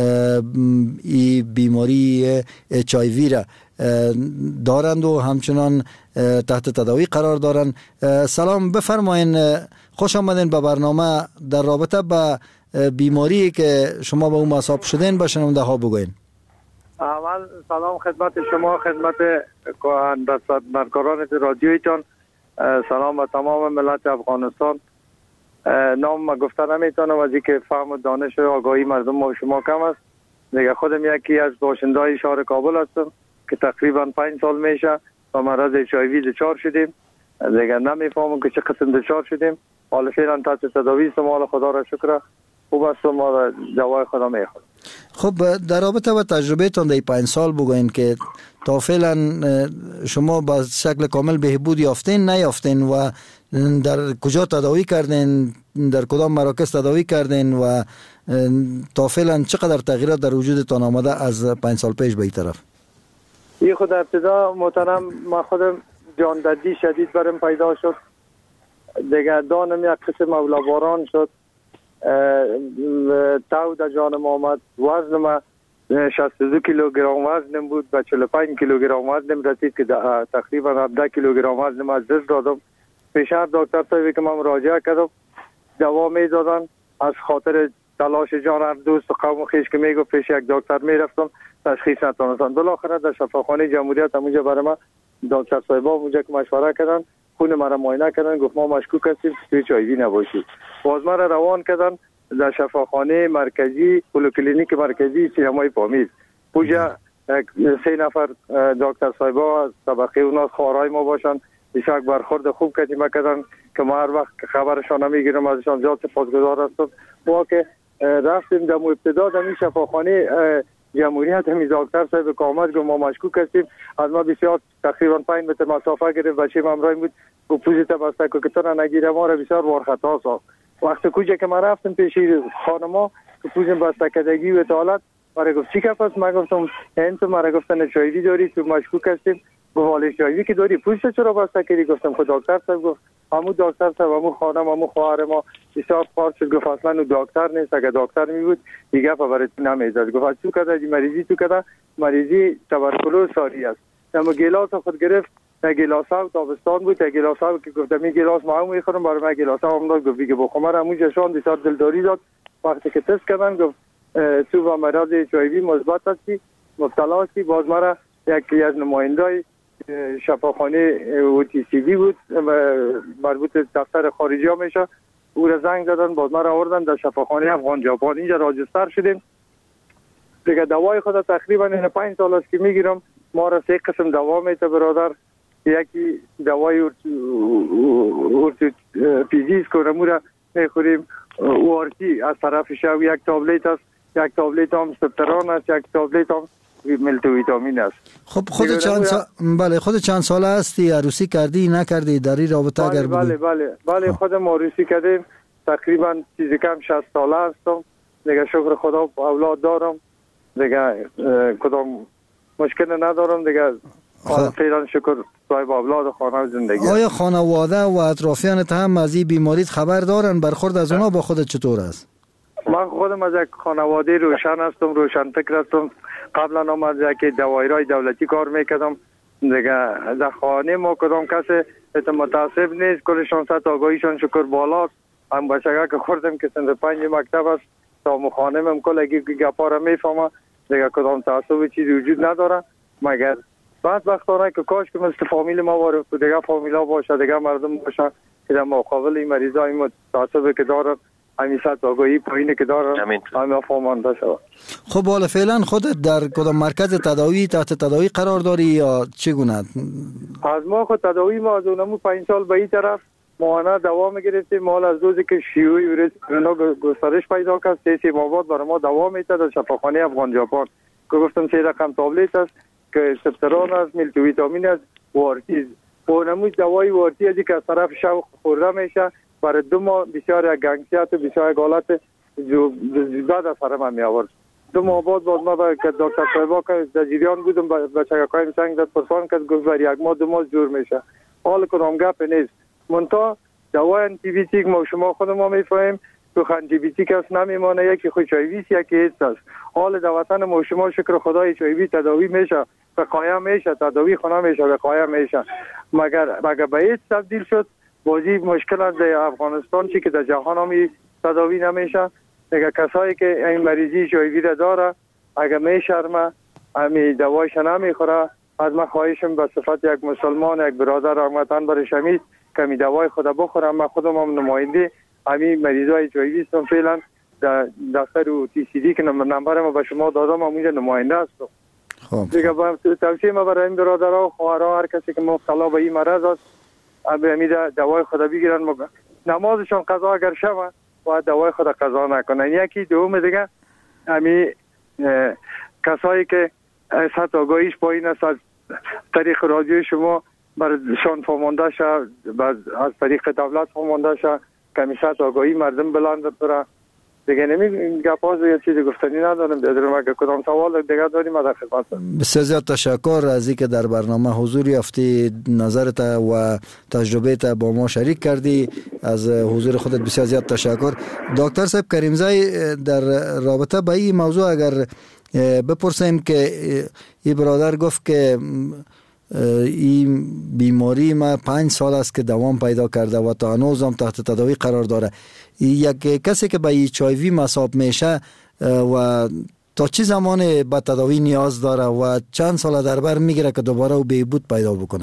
بیماری HIV را دارند و همچنان تحت تداوی قرار دارند. سلام، بفرمایین. خوش آمدین به برنامه. در رابطه با بیماری که شما به اون مصاب شدین به شنونده ها بگوین. اول سلام خدمت شما، خدمت همکاران رادیویتان، سلام به تمام ملت افغانستان. نام ما گفته نمیتونم از اینکه فهم و دانش و آگاهی مردم ما شما کم است. دیگه خودم یکی از باشنده‌های شهر کابل هستم که تقریبا 5 سال میشه با مرض HIV دچار شدیم دیگه نمیفهمم که چه قسم دچار شدیم. حالا فعلا تا تداوی مال خدا را شکر خوب است و ما دوای خدا میخوریم. خب در رابطه با تجربهتون در 5 سال بگوین که تا فعلا شما با شکل کامل بهبود یافتین نیافتین و در کجا تداوی کردین، در کدام مراکز تداوی کردین و تا فعلا چقدر تغییرات در وجودتان آمده از 5 سال پیش به این طرف؟ این خود ابتدا محترم ما خودم جان دردی شدید برم پیدا شد دیگه، دانم یک قسم اولاباران شد، تو در جانم آمد، وزنم 62 کیلوگرم وزنم بود، به 45 کیلوگرم وزنم رسید که تقریبا 17 کیلوگرم وزنم از دست دادم. پیش دکتر صاحبی که من مراجعه کردم دوا می دادن، از خاطر تلاش جان هر دوست و قوم خویش که میگفت پیش یک دکتر میرفتم تشخیص نتونستن. بالاخره در شفاخانه جمهوریت همونجا برای ما دکتر صاحبا اونجا که مشوره کردن، خون مرا معاینه کردن، گفت ما مشکوک هستیم که HIV نباشید. باز مرا روان کردن در شفاخانه مرکزی پلیکلینیک مرکزی سینمای پامیر. اونجا 3 نفر دکتر صاحبا از طبقه اونا خارای ما باشن، بسیار برخورد خوب کردن که ما هر وقت خبرشان نمیگیرم ازشان زیاد سپاسگزار هستم. ما که رفتیم در ابتدا در این شفاخانه جمهوریت همین دکتر صاحب که آمد گفت ما مشکوک هستیم، از ما بسیار تقریبا 5 متر مسافه گرفت، بچه همراه بود و پوزیت بسته که تو را نگیره، ما را بسیار وارخطا ساخت. وقتی کجا که ما رفتم پیش خانما که پوزم بسته کردگی و اطالت مرا گفت چی کف است؟ من گفتم این تو مرا گفتن HIV داری، تو مشکوک هستیم. گفت حالا HIV که داری پوزت چرا بسته کردی؟ گفتم خود دکتر صاحب گفت همون دکتر صاحب همون خانم همون خواهر ما بسیار خوار شد. گفت اصلا اون دکتر نیست، اگه دکتر می بود دیگه برای تو نمیزد. گفت چی کده مریضی تو کده؟ مریضی تبرکلوز ساری است. اما گلاس خود گرفت، گلاس ها تابستان بود، گلاس ها که گفتم این گلاس ما هم میخورم، برای من گلاس ها هم داد. گفت که بخمر همونجا شان بسیار دلداری داد. وقتی که تست کردن گفت تو با مرض HIV مثبت هستی، مبتلا هستی. باز مرا یکی از نمایندای شفاخانه OTCD بود مربوط دفتر خارجی ها میشه، او را زنگ زدن، باز ما را آوردن در شفاخانه افغان ژاپن. اینجا راجستر شدیم دیگه. دوای خود تقریبا این 5 سال است که میگیرم. ما را 3 قسم دوا میته برادر، یکی دوای ارتوپیزیس که را میخوریم، اوارتی از طرف شو یک تابلت است، یک تابلت هم سپتران است، یک تابلت هم ملتی ویتامین است. خب خود چند ساله هستی؟ عروسی کردی نکردی در این رابطه؟ بله اگر بله خودم عروسی کردیم تقریبا چیزی کم 60 ساله هستم دیگه. شکر خدا اولاد دارم دیگه، کدام مشکل ندارم دیگه. فعلا شکر صاحب اولاد و خانه زندگی. آیا خانواده و اطرافیانت هم از این بیماریت خبر دارن؟ برخورد از اونا با خودت چطور است؟ من خودم از یک خانواده روشن هستم، روشن فکر هستم. قبلا هم از یک دوایرهای دولتی کار میکردم دیگه. در خانه ما کدام کسی متاسب نیست، کلشان سطح آگاهیشان شکر بالاست. هم بچگاه که خوردم که سند 5 مکتب است تا مخانم هم کلگی گپا را میفهمه دیگه، کدام تعصب چیزی وجود نداره. مگر بعد وقتانه که کاش که مثل فامیل ما وارد دیگه فامیلا باشه، دیگه مردم باشه که در مقابل این مریضا این تعصب که دارن، همین سطح آگاهی پایینه که دارن، همین فهمانده شود. خب حالا فعلا خودت در کدام مرکز تداوی تحت تداوی قرار داری یا چگونه؟ از ما خود تداوی ما از اونمو 5 سال به این طرف معاینه دوام گرفتیم. ما از روزی که شیوع ویروس کرونا گسترش پیدا کرد 3 ماه برای ما دوام میده در شفاخانه افغان ژاپن که گفتم 3 رقم تابلت است که سپتران است، ملتی ویتامین است، وارتیز. اونمو دوای وارتی از که از طرف شو خورده میشه برای 2 ماه بسیار گنگسیت و بسیار حالت بعد از سرم می آورد. 2 ماه بعد ما با دکتر صاحبا که در جریان بودم بچگاهایم سنگ داد پرسان کرد، گفت برای 1 ماه 2 ماه جور میشه. حال کدام گپ نیست. منتها دوای انتی بیوتیک ما شما خود ما میفهمیم تو انتی بیوتیک است نمیمانه، یکی خود چایویس یکی هیچ است. حال در وطن ما شما شکر خدای چایوی تداوی میشه و قایم میشه، تداوی خونه میشه و قایم میشه. مگر به هیچ تبدیل شد بازی مشکل است در افغانستان چی که در جهان هم تداوی نمیشه. دیگه کسایی که این مریضی HIV را داره اگر میشرمه همین دوایش نمیخوره، از من خواهشم به صفت یک مسلمان یک برادر رحمتاً بر شمید که می دوای خدا بخورم. من خودم هم نماینده همین مریضای HIV هستم فعلا در دفتر OTCD که نمبر ما به شما دادم، همونجا نماینده هستم. خب دیگه توصیه ما برای این برادرها و خواهرها هر کسی که مبتلا به این مرض است امید دوای خود بگیرن، نمازشان قضا اگر شوه و دوای خود قضا نکنن. یکی دوم دیگه امی کسایی که سطح آگاهیش پایین است از طریق رادیو شما برشان فهمانده شد، از طریق دولت فهمانده شد، کمی سطح آگاهی مردم بلند بره دیگه. نمی گپاز یه چیزی گفتنی ندارم. در اگه کدام سوال دیگه داریم در خدمتتون. بسیار زیاد تشکر از اینکه در برنامه حضور یافتی، نظرت و تجربهت با ما شریک کردی. از حضور خودت بسیار زیاد تشکر. دکتر صاحب کریمزی، در رابطه با این موضوع اگر بپرسیم که این برادر گفت که این بیماری ما 5 سال است که دوام پیدا کرده و تا هنوز هم تحت تداوی قرار داره. یک کسی که به HIV مصاب میشه و تا چه زمان به تداوی نیاز داره و چند سال در بر میگیره که دوباره او بهبود پیدا بکنه؟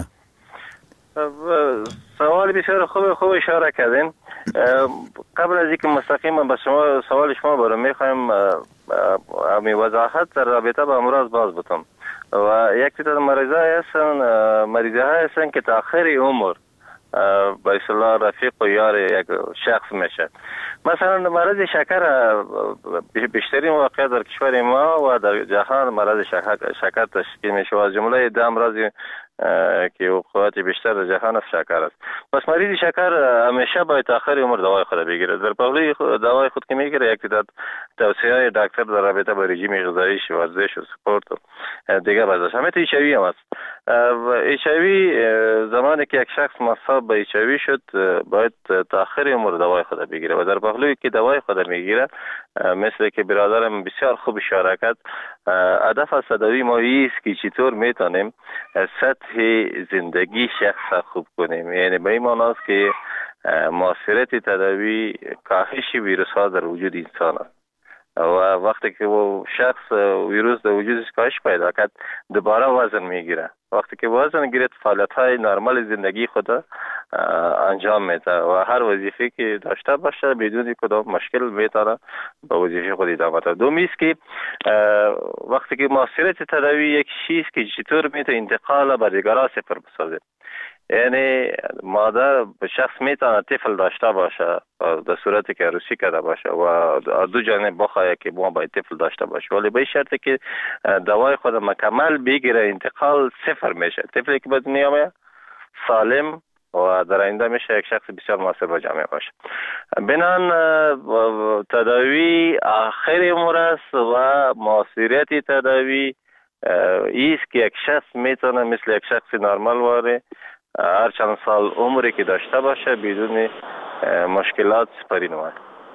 سوال بسیار خوب اشاره کردین. قبل از اینکه مستقیما به شما سوال شما برم میخوایم امی وضاحت در رابطه با امراض باز بتم. و یک تعداد مریضه هستن که تا آخر عمر با اصطلاح رفیق و یار یک شخص میشه. مثلا مرض شکر بیشترین واقع در کشور ما و در جهان مرض شکر تشکیل میشه و از جمله ده امراضی که وقوعات بیشتر در جهان است شکر است. پس مریض شکر همیشه باید تا آخر عمر دوای خود بگیره. در پهلوی دوای خود که میگیره یک تعداد توصیه‌های دکتر در رابطه با رژیم غذایی، ورزش و سپورت و دیگه برداشت. همه تو HIV هم است. HIV زمانی که یک شخص مصاب به HIV شد باید تا آخر عمر دوای خود بگیره و در پهلوی که دوای خود میگیره مثل که برادرم بسیار خوب اشاره کرد، هدف از تداوی ما است که چطور میتونیم سطح زندگی شخص خوب کنیم. یعنی به این معنی است که مؤثریت تداوی کاهش ویروس ها در وجود انسان است و وقتی که وہ شخص ویروس در وجودش کاهش پیدا کرد دوباره وزن میگیره. وقتی که وزن گیرد فعالیت های نرمال زندگی خود انجام میده و هر وظیفه که داشته باشه بدون کدام مشکل میتونه با وظیفه خود ادامه بده. دومی است که وقتی که مؤثریت تداوی یک چیز که چطور میتونه انتقال به دیگران صفر بسازه. یعنی مادر به شخص میتونه طفل داشته باشه در صورتی که عروسی کرده باشه و دو جانب بخواه که ما باید طفل داشته باشه، ولی به شرطی که دوای خود مکمل بگیره انتقال صفر میشه. طفلی که به دنیا میاد سالم و در آینده میشه یک شخص بسیار مناسب با جامعه باشه. بنان تداوی آخر عمر است و مؤثریت تداوی ایست که یک شخص میتونه مثل یک شخص نرمال واره هر چند سال عمری که داشته باشه بدون مشکلات سپری نماید.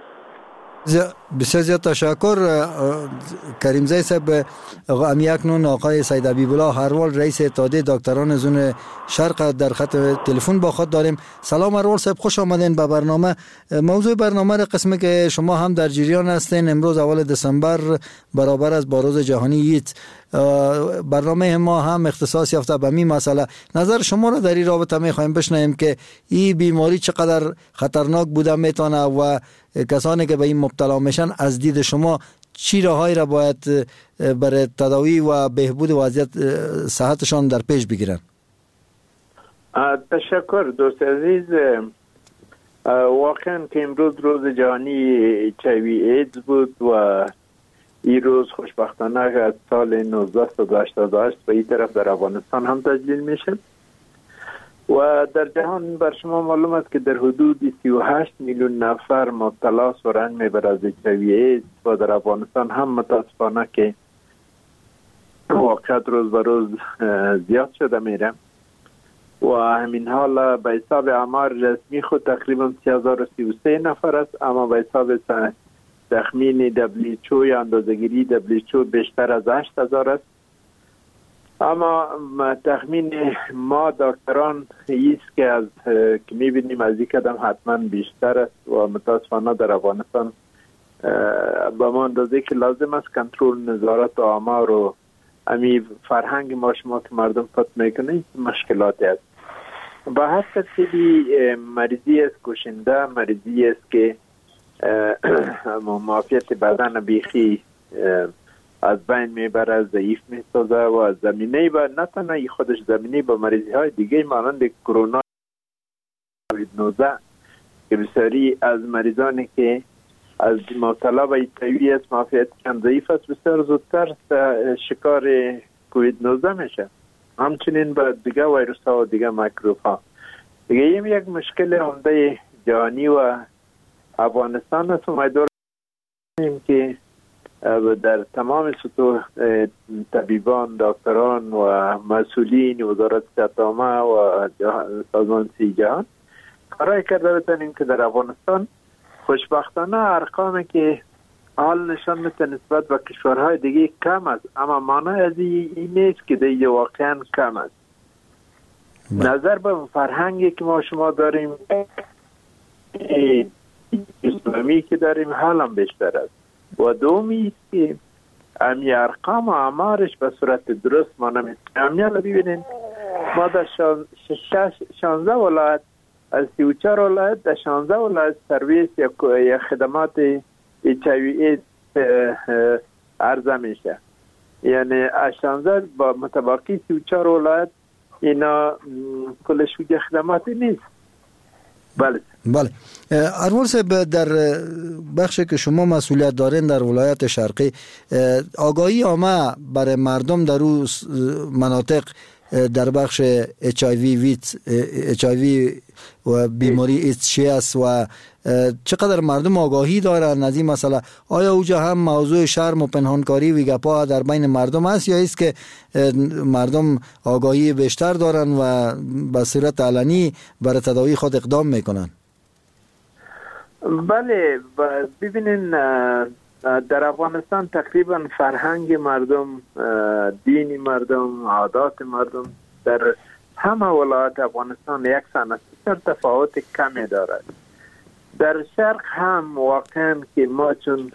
بسیار زیاد تشکر کریمزی صاحب. اکنون آقای سید حبیبالله هروال رئیس اتحادیه دکتران زون شرق در خط تلفن با خود داریم. سلام هروال صاحب، خوش آمدین به برنامه. موضوع برنامه را قسمی که شما هم در جریان هستین، امروز اول دسامبر برابر از با روز جهانی ایدز، برنامه ما هم اختصاص یافته به این مسئله. نظر شما را در این رابطه میخوایم بشنویم که این بیماری چقدر خطرناک بوده میتونه و کسانی که به این مبتلا میشن از دید شما چی راههایی را باید برای تداوی و بهبود وضعیت صحتشان در پیش بگیرن؟ تشکر دوست عزیز. واقعا که امروز روز جهانی HIV ایدز بود و این روز خوشبختانه از سال 1988 به این طرف در افغانستان هم تجلیل میشه و در جهان بر شما معلوم است که در حدود 38 میلیون نفر مبتلا است و رنج میبرد از HIV ایدز و در افغانستان هم متاسفانه که واقعیت روز به روز زیاد شده میره و همین حال به حساب آمار رسمی خود تقریبا 3033 نفر است، اما به حساب تخمین WHO یا اندازه‌گیری WHO بیشتر از 8000 است. اما تخمین ما دکتران است که از که می‌بینیم از این قدم حتما بیشتر است و متاسفانه در افغانستان به ما اندازه که لازم است کنترل نظارت و آمار و امی فرهنگ ما شما که مردم فت میکنه مشکلاتی است. با هر ترتیبی مریضی است کشنده، مریضی است که معافیت بدن بیخی از بین میبره، ضعیف میسازه و زمینه و نه تنها خودش زمینه با مریضی های دیگه مانند کرونا کووید 19 که بسیاری از مریضانی که از مبتلا به ایچ‌آی‌وی است معافیتشان ضعیف است بسیار زودتر شکار کووید 19 میشه. همچنین با دیگه ویروس ها و دیگه میکروب ها. دیگه یک مشکل عمده جهانی و افغانستان است. امیدوارم که در تمام سطوح طبیبان، دکتران و مسئولین وزارت صحت عامه و سازمان صحت جهان کارای کرده بتونیم که در افغانستان خوشبختانه ارقامی که حال نشان میده نسبت به کشورهای دیگه کم است، اما معنی از این نیست که دیگه واقعا کم است. نظر به فرهنگی که ما شما داریم، اسلامی که داریم حال هم بیشتر است و دومی است که امی ارقام و اعمارش به صورت درست ما نمیتونیم. امیال ببینید ما در 16 ولایت از 34 ولایت در 16 ولایت سرویس یا خدمات HIV عرضه میشه، یعنی از 16 با متباقی 34 ولایت اینا کلش خدماتی نیست. بله انور صاحب، در بخشی که شما مسئولیت دارین در ولایت شرقی، آگاهی عامه برای مردم در اون مناطق در بخش HIV و بیماری ایدز چی است و چقدر مردم آگاهی دارن از این مسئله؟ آیا اوجا هم موضوع شرم و پنهانکاری و گپا در بین مردم است یا است که مردم آگاهی بیشتر دارن و به صورت علنی برای تداوی خود اقدام میکنن؟ بله ببینین در افغانستان تقریبا فرهنگ مردم، دین مردم، عادات مردم در همه ولایات افغانستان یکسان است، تفاوت کمی دارد. در شرق هم واقعا که ما چون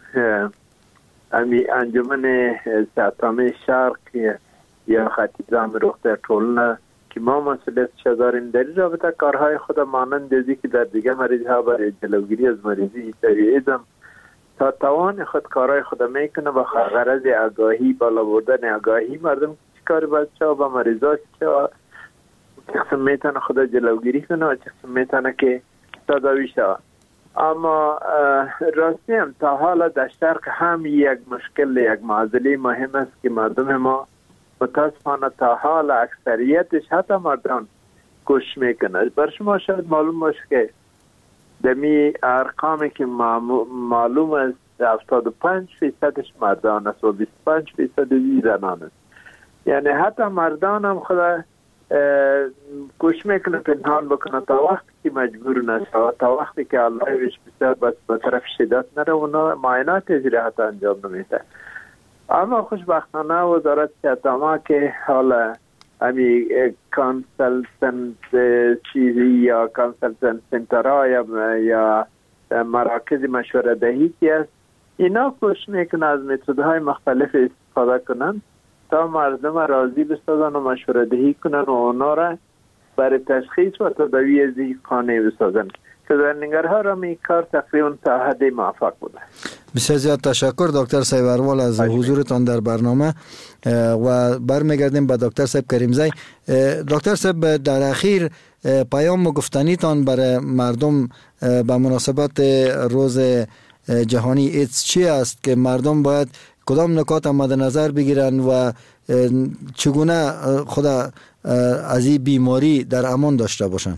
انجمن صحت شرق یا ختیزان رخ طولنا که ما مسئولیتش داریم در این رابطه کارهای خود مانند ازی که در دیگه مریض ها برای جلوگیری از مریضی ایدز تا توان خود کارهای خود میکنه و غرض آگاهی، بالا بردن آگاهی مردم چیکار بچه ها با مریضا چه قسم میتونه خود جلوگیری کنه و چه قسم میتونه که تداوی شود. اما راستی هم تا حالا در شرق هم یک مشکل، یک معضله مهم است که مردم ما متاسفانه تا حال اکثریتش حتی مردان کش میکنه. بر شما شاید معلوم باشه که دمی ارقامی که معلوم است 75% مردان است و 25% زنان است. یعنی حتی مردان هم خدا کش میکنه، پنهان بکنه تا وقتی که مجبور نشه، تا وقتی که الله ویش بسیار به طرف شدت نره اونا معاینات اجراحات انجام نمیده. اما خوشبختانه وزارت صحت عامه که حالا امی کانسلتنت چیزی یا کانسلتنت سنترها یا مراکز مشوره دهی که است، اینا کوشش میکنه از متدهای مختلف استفاده کنن تا مردم راضی بسازن و مشوره دهی کنن و اونا را برای تشخیص و تداوی از قانع بسازن که در نگرها را می کار تقریبا تا حد موفق بوده. بسیار زیاد تشکر دکتر صاحب اروال از حضورتان در برنامه و برمیگردیم به دکتر صاحب کریمزی. دکتر صاحب در اخیر پیام و گفتنیتان برای مردم به مناسبت روز جهانی ایدز چی است که مردم باید کدام نکات مد نظر بگیرن و چگونه خود از این بیماری در امان داشته باشن؟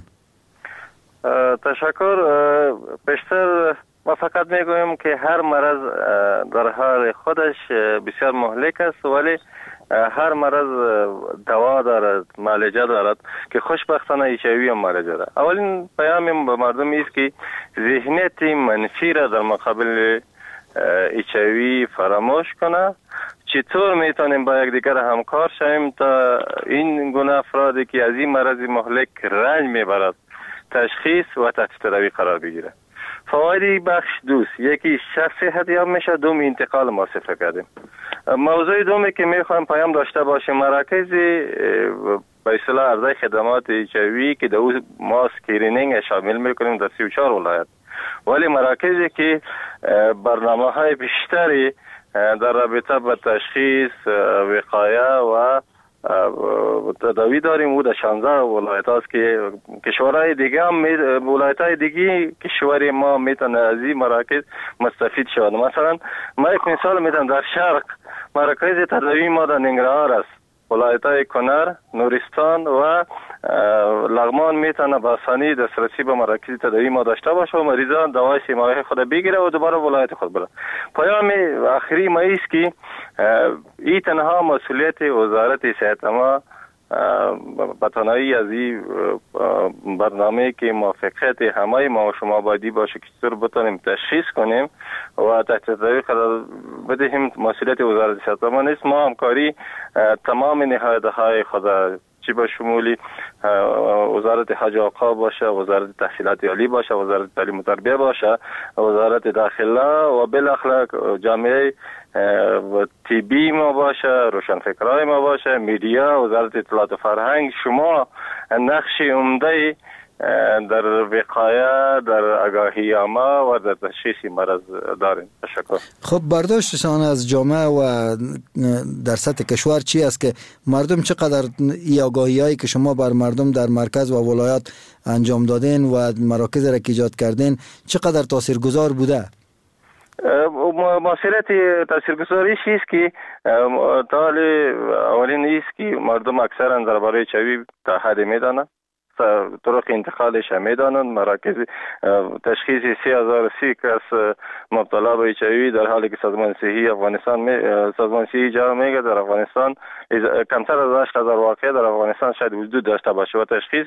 تشکر. بیشتر ما فقط میگویم که هر مرض در حال خودش بسیار مهلک است، ولی هر مرض دوا دارد، معالجه دارد که خوشبختانه ایچ‌آی‌وی هم معالجه دارد. اولین پیام به مردم است که ذهنیت منفی را در مقابل ایچ‌آی‌وی فراموش کنه. چطور میتونیم با یکدیگر همکار شویم تا این گونه افرادی که از این مرض مهلک رنج میبرد تشخیص و تحت تداوی قرار بگیره. فواید بخش دوست، یکی شخص صحتیاب میشه، دوم انتقال ما صفر کردیم. موضوع دومی که میخوایم پیام داشته باشیم مراکز به اصطلاح عرضه خدمات ایچ‌آی‌وی که در ما اسکرینینگ شامل میکنیم در 34 ولایت، ولی مراکزی که برنامه های بیشتری در رابطه با تشخیص، وقایه و تداوی داریم. او در 16 ولایت است که کشورهای دیگه هم ولایت‌های دیگه کشور ما میتونه از این مراکز مستفید شود. مثلا ما یک مثال میدم، در شرق مراکز تداوی ما در ننگرهار است، ولایت‌های کنر، نورستان و لغمان میتونه به آسانی دسترسی به مراکز تداوی ما داشته باشه و مریضان دوای 3 ماهه خود بگیره و دوباره ولایت خود بره. پیام آخری ما است که این تنها مسئولیت وزارت صحت ما به تنهایی از این برنامه که موافقت همه ما و شما بایدی باشه که چطور بتونیم تشخیص کنیم و تحت تداوی قرار بدهیم مسئولیت وزارت صحت ما نیست. ما همکاری تمام نهادهای خود چی به شمولی وزارت حج و اوقاف باشه، وزارت تحصیلات عالی باشه، وزارت تعلیم و تربیه باشه، وزارت داخله و بالاخره جامعه و طبی ما باشه، روشنفکرای ما باشه، میدیا، وزارت اطلاعات و فرهنگ، شما نقش عمده در وقایه، در آگاهی ما و در تشخیص مرض داریم. تشکر. خب برداشتشان از جامعه و در سطح کشور چی است که مردم چقدر این آگاهی‌هایی که شما بر مردم در مرکز و ولایات انجام دادین و مراکز را که ایجاد کردین چقدر تاثیرگذار بوده؟ مسئولیت تاثیرگذاری است که اولین است که مردم اکثرا درباره چوی تا حد میدانند، طرق انتقالش هم میدانند. مراکز تشخیص 3030 کس مبتلا به HIV در حالی که سازمان صحی افغانستان سازمان صحی جهان میگه در افغانستان کمتر از 8000 واقعه در افغانستان شاید وجود داشته باشه و تشخیص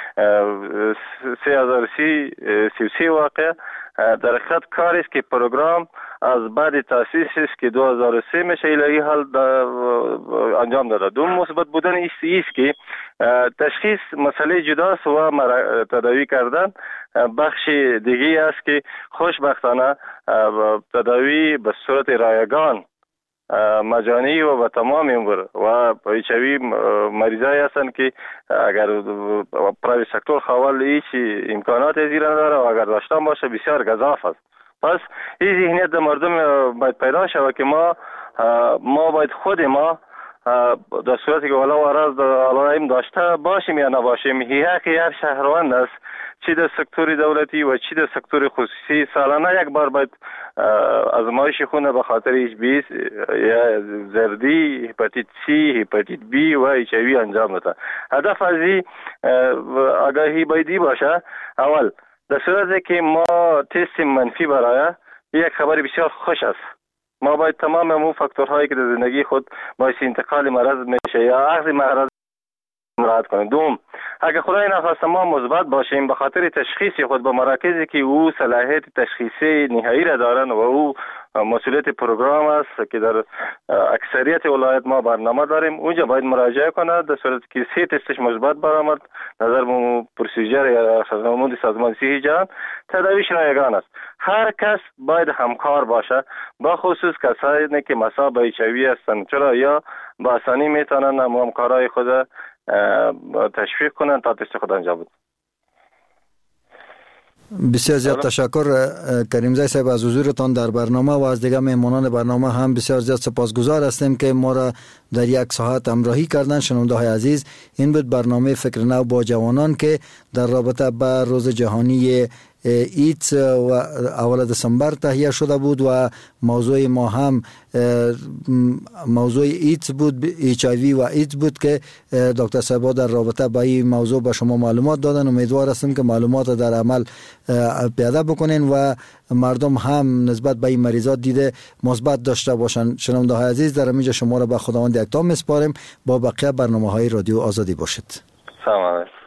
3033 واقعه در خط کاری است که پروگرام از بعد تاسیس است که 2003 میشه الهی حال انجام داده. دوم مثبت بودن است که تشخیص مسئله جداست و تداوی کردن بخش دیگه است که خوشبختانه تداوی به صورت رایگان مجانی و به تمام عمر و HIV مریضایی هستند که اگر پرایوت سکتور خوال هیچ امکانات زیر نداره و اگر داشته باشه بسیار گزاف است. پس این ذهنیت در مردم باید پیدا شود که ما باید خود ما در صورتی که ولو عرض علائم داشته باشیم یا نباشیم حق هر شهروند است، چی در سکتور دولتی و چی در سکتور خصوصی، سالانه یک بار باید آزمایش خون به خاطر HIV یا زردی، هپاتیت C، هپاتیت B و HIV انجام بده. هدف از این آگاهی بایدی باشه. اول در صورتی که ما تست منفی برای یک خبر بسیار خوش است، ما باید تمام امو فاکتورهایی که در زندگی خود باعث انتقال مرض میشه یا اخذ مرض مراعات کنیم. دوم، اگر خدای نخواسته ما مثبت باشیم به خاطر تشخیص خود به مراکزی که او صلاحیت تشخیصی نهایی را دارن و او مسئولیت پروگرام است که در اکثریت ولایت ما برنامه داریم، اونجا باید مراجعه کنه. در صورتی که 3 تستش مثبت برآمد نظر به پروسیجر یا سازمان صحی جهان تداویش رایگان است. هر کس باید همکار باشه، با خصوص کسایی که مصاب به HIV هستند، چرا یا با آسانی میتونن همکارای خود تشویق کنن تا تست خود انجام بدن. بسیار زیاد تشکر کریمزی صاحب از حضورتان در برنامه و از دیگر مهمانان برنامه هم بسیار زیاد سپاسگزار هستیم که ما را در یک ساعت همراهی کردن. شنونده های عزیز، این بود برنامه فکر نو با جوانان که در رابطه با روز جهانی ایدز و اول دسامبر تهیه شده بود و موضوع ما هم موضوع ایدز بود، HIV و ایدز بود که دکتر صاحب در رابطه با این موضوع به شما معلومات دادن. امیدوار هستم که معلومات در عمل پیاده بکنین و مردم هم نسبت به این مریضات دیده مثبت داشته باشن. شنونده های عزیز، در اینجا شما را به خداوند یکتا میسپاریم. با بقیه برنامه‌های رادیو آزادی باشید. سلام.